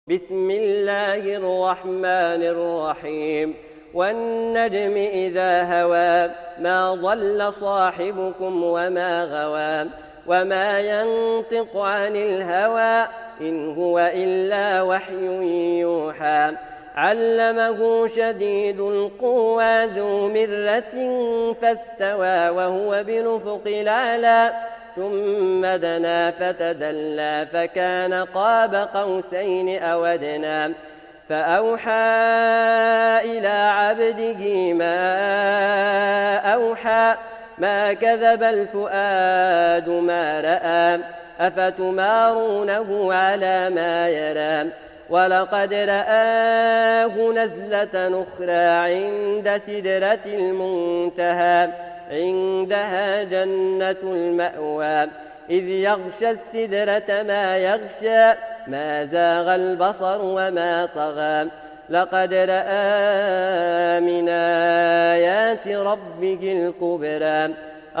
بسم الله الرحمن الرحيم والنجم إذا هوى ما ضل صاحبكم وما غوى وما ينطق عن الهوى إن هو إلا وحي يوحى علمه شديد القوى ذو مرة فاستوى وهو بالأفق الأعلى ثم دنا فتدلى فكان قاب قوسين أو أدنى فأوحى إلى عبده ما أوحى ما كذب الفؤاد ما رأى أفتمارونه على ما يرى ولقد رآه نزلة أخرى عند سدرة المنتهى عندها جنة المأوى إذ يغشى السدرة ما يغشى ما زاغ البصر وما طغى لقد رأى من آيات ربه الكبرى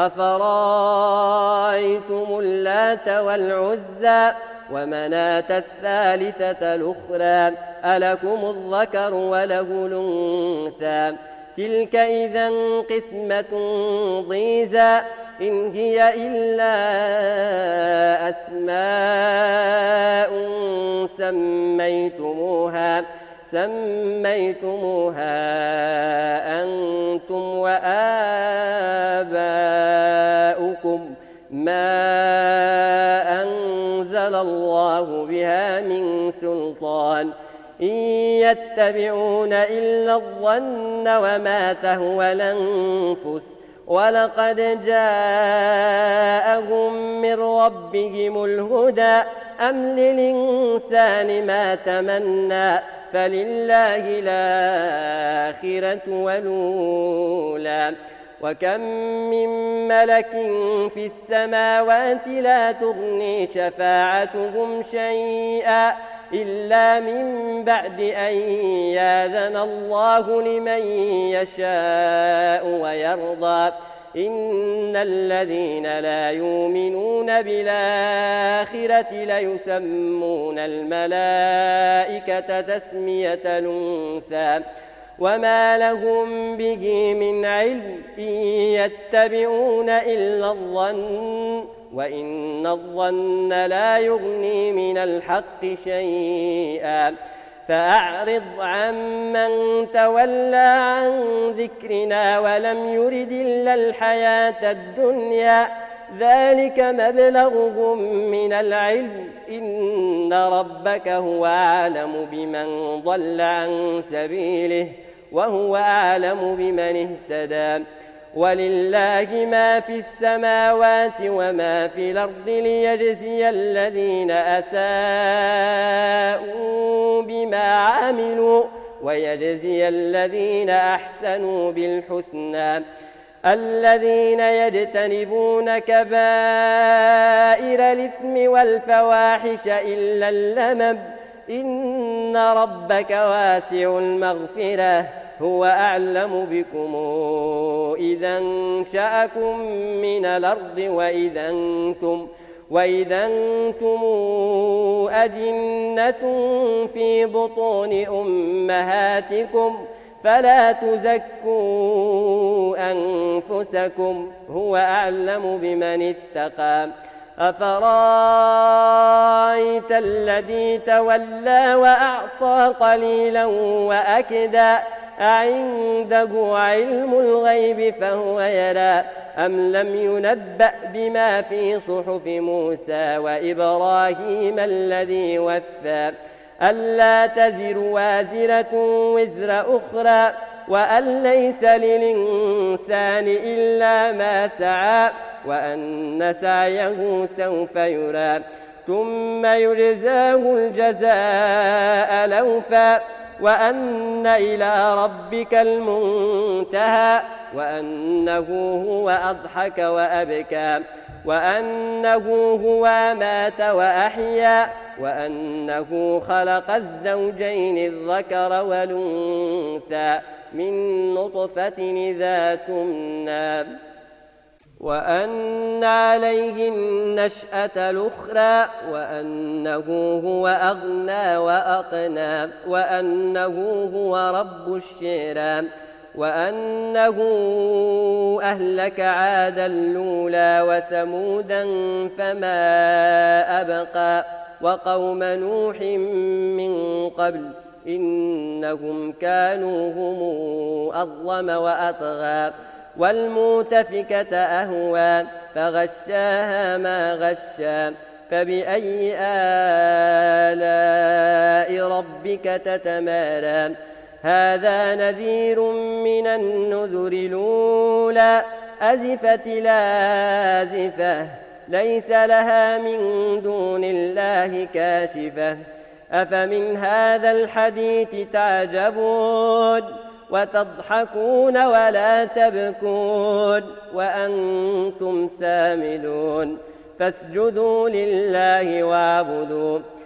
أفرأيتم اللات والعزى ومناة الثالثة الأخرى ألكم الذكر وله الأنثى تلك إذا قسمة ضيزى إن هي إلا أسماء سميتموها أنتم وآباؤكم ما أنزل الله بها من سلطان إن يتبعون إلا الظن وما تهوى الأنفس ولقد جاءهم من ربهم الهدى أم للإنسان ما تمنى فلله الآخرة والأولى وكم من ملك في السماوات لا تغني شفاعتهم شيئا إلا من بعد أن يأذن الله لمن يشاء ويرضى إن الذين لا يؤمنون بالآخرة ليسمون الملائكة تسمية الأنثى وما لهم به من علم إن يتبعون إلا الظن وإن الظن لا يغني من الحق شيئا فأعرض عمن تولى عن ذكرنا ولم يرد إلا الحياة الدنيا ذلك مبلغهم من العلم إن ربك هو أعلم بمن ضل عن سبيله وهو أعلم بمن اهتدى ولله ما في السماوات وما في الأرض ليجزي الذين أساءوا بما عملوا ويجزي الذين أحسنوا بالحسنى الذين يجتنبون كبائر الإثم والفواحش إلا اللمم إن ربك واسع المغفرة هو أعلم بكم إذا انشأكم من الأرض وإذا أنتم أجنة في بطون أمهاتكم فلا تزكوا أنفسكم هو أعلم بمن اتقى أفرأيت الذي تولى وأعطى قليلا وأكدى أعنده علم الغيب فهو يرى أم لم ينبأ بما في صحف موسى وإبراهيم الذي وفى ألا تزر وازرة وزر أخرى وأن ليس للإنسان إلا ما سعى وأن سعيه سوف يرى ثم يجزاه الجزاء الأوفى وأن إلى ربك المنتهى وأنه هو أضحك وأبكى وأنه هو أمات وأحيا وأنه خلق الزوجين الذكر والأنثى من نطفة إذا تمنى وأن عليه النشأة الأخرى وأنه هو أغنى وأقنى وأنه هو رب الشعرى وأنه أهلك عادا الأولى وثمودا فما أبقى وقوم نوح من قبل إنهم كانوا هم أظلم وأطغى والمؤتفكة أهوى فغشاها ما غشى فبأي آلاء ربك تتمارى هذا نذير من النذر الأولى أزفت الآزفة ليس لها من دون الله كاشفة أفمن هذا الحديث تعجبون وتضحكون ولا تبكون وأنتم سامدون فاسجدوا لله واعبدوا